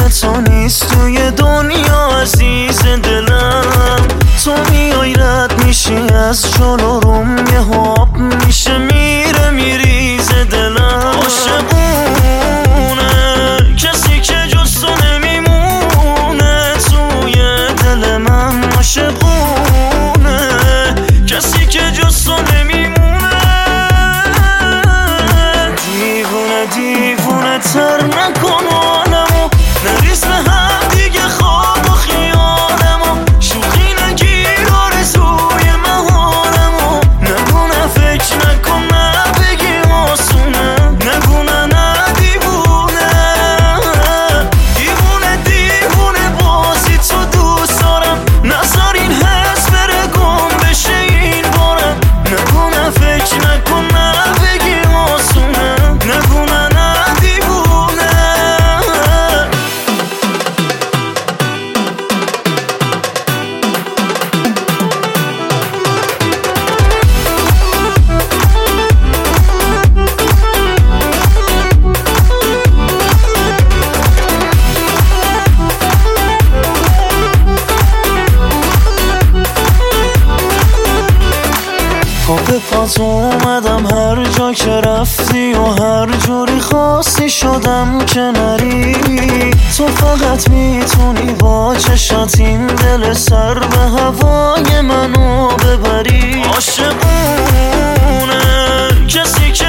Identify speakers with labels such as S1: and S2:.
S1: تو نیست توی دنیا عزیز دلم. تو میای رد میشی از جلو روم، یه حاب میشه میره میریزه دلم. عاشقونه کسی که جز تو نمیمونه توی دل من. عاشقونه کسی که جز تو نمیمونه. دیوونه دیوونه تر نکن عالمو، نریز به هم دیگه خواب و خیالمو. شوخی نگیر آرزوی محالمو. نگونه فکر نکن نه بگی آسونه. نگونه نه دیوونه. دیوونه دیوونه بازی تو دوست دارم. نذار این حس بره گم بشه این بارم. نگونه فکر نکن نه بگی آسونه. نگونه نه دیوونه. پا پات اومدم هر جا که رفتی و هر جوری خواستی شدم که نری. تو فقط میتونی با چشات این دل سر به هوای منو ببری. عاشقونه کسی که